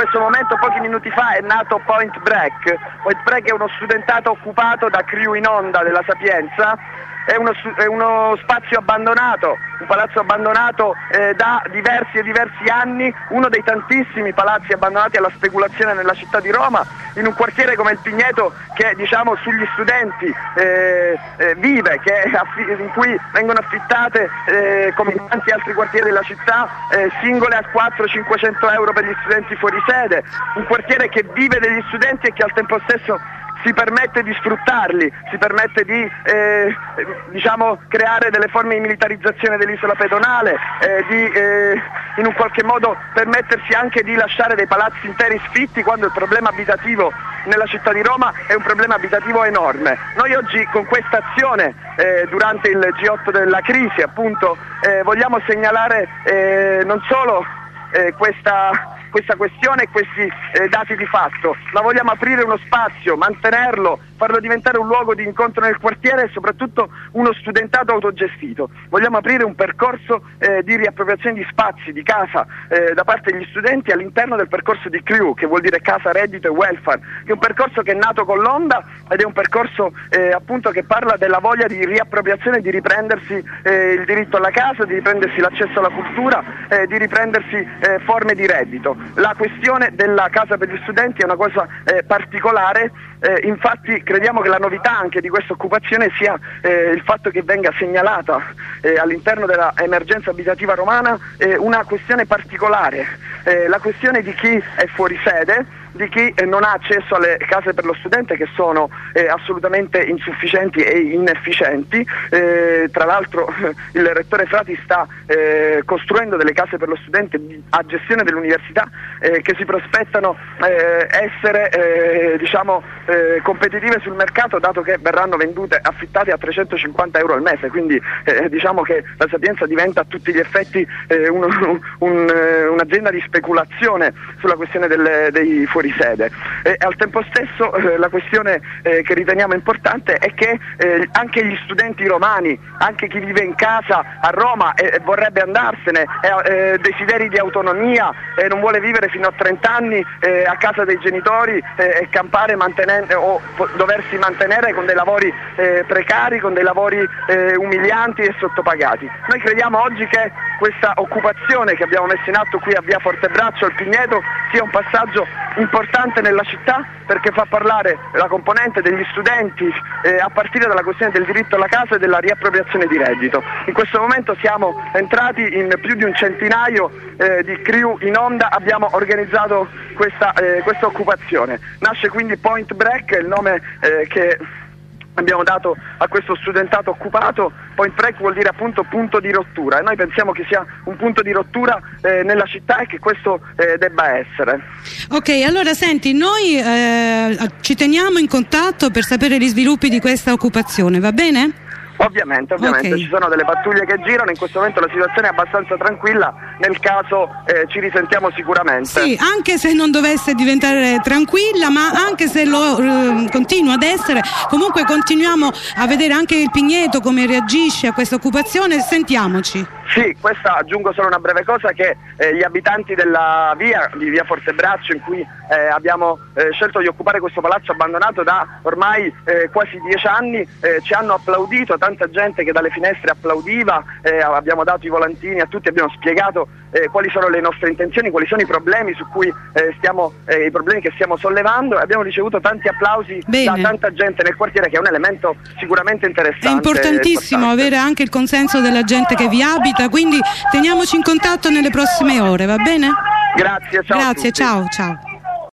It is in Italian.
questo momento, pochi minuti fa, è nato Point Break. Point Break è uno studentato occupato da Crew in Onda della Sapienza. È uno spazio abbandonato, un palazzo abbandonato da diversi anni, uno dei tantissimi palazzi abbandonati alla speculazione nella città di Roma, in un quartiere come il Pigneto che diciamo sugli studenti vive, in cui vengono affittate come in tanti altri quartieri della città singole a 400-500 euro per gli studenti fuori sede, un quartiere che vive degli studenti e che al tempo stesso si permette di sfruttarli, si permette di creare delle forme di militarizzazione dell'isola pedonale, in un qualche modo permettersi anche di lasciare dei palazzi interi sfitti quando il problema abitativo nella città di Roma è un problema abitativo enorme. Noi oggi con questa azione durante il G8 della crisi appunto vogliamo segnalare non solo questa questione e questi dati di fatto, ma vogliamo aprire uno spazio, mantenerlo, farlo diventare un luogo di incontro nel quartiere e soprattutto uno studentato autogestito. Vogliamo aprire un percorso di riappropriazione di spazi, di casa da parte degli studenti all'interno del percorso di Crew, che vuol dire casa, reddito e welfare, che è un percorso che è nato con l'Onda ed è un percorso appunto che parla della voglia di riappropriazione, di riprendersi il diritto alla casa, di riprendersi l'accesso alla cultura, di riprendersi forme di reddito. La questione della casa per gli studenti è una cosa particolare, infatti crediamo che la novità anche di questa occupazione sia il fatto che venga segnalata all'interno dell'emergenza abitativa romana una questione particolare, la questione di chi è fuori sede, di chi non ha accesso alle case per lo studente, che sono assolutamente insufficienti e inefficienti. Tra l'altro il rettore Frati sta costruendo delle case per lo studente a gestione dell'università che si prospettano essere competitive sul mercato, dato che verranno vendute, affittate a 350 euro al mese, quindi diciamo che la Sapienza diventa a tutti gli effetti un'azienda di speculazione sulla questione dei fuorisede. E al tempo stesso la questione che riteniamo importante è che anche gli studenti romani, anche chi vive in casa a Roma e vorrebbe andarsene, desideri di autonomia, non vuole vivere fino a 30 anni a casa dei genitori e campare o doversi mantenere con dei lavori precari, con dei lavori umilianti e sottopagati. Noi crediamo oggi che questa occupazione che abbiamo messo in atto qui a via Fortebraccio al Pigneto sia un passaggio importante nella città, perché fa parlare la componente degli studenti a partire dalla questione del diritto alla casa e della riappropriazione di reddito. In questo momento siamo entrati in più di un centinaio di Crew in Onda, abbiamo organizzato questa occupazione. Nasce quindi Point Break, il nome che abbiamo dato a questo studentato occupato. Point Break vuol dire appunto punto di rottura, e noi pensiamo che sia un punto di rottura nella città e che questo debba essere. Ok, allora senti, noi ci teniamo in contatto per sapere gli sviluppi di questa occupazione, va bene? Ovviamente, okay. Ci sono delle pattuglie che girano, in questo momento la situazione è abbastanza tranquilla, nel caso ci risentiamo sicuramente. Sì, anche se non dovesse diventare tranquilla, ma anche se lo continua ad essere, comunque continuiamo a vedere anche il Pigneto come reagisce a questa occupazione, sentiamoci. Sì, questa aggiungo solo una breve cosa, che gli abitanti di via Fortebraccio, in cui abbiamo scelto di occupare questo palazzo abbandonato da ormai quasi 10 anni, ci hanno applaudito, tanta gente che dalle finestre applaudiva, abbiamo dato i volantini a tutti, abbiamo spiegato quali sono le nostre intenzioni, quali sono i problemi su cui i problemi che stiamo sollevando, e abbiamo ricevuto tanti applausi da tanta gente nel quartiere, che è un elemento sicuramente interessante. È importantissimo avere anche il consenso della gente che vi abita, quindi teniamoci in contatto nelle prossime ore, va bene? Grazie, ciao. Grazie, ciao.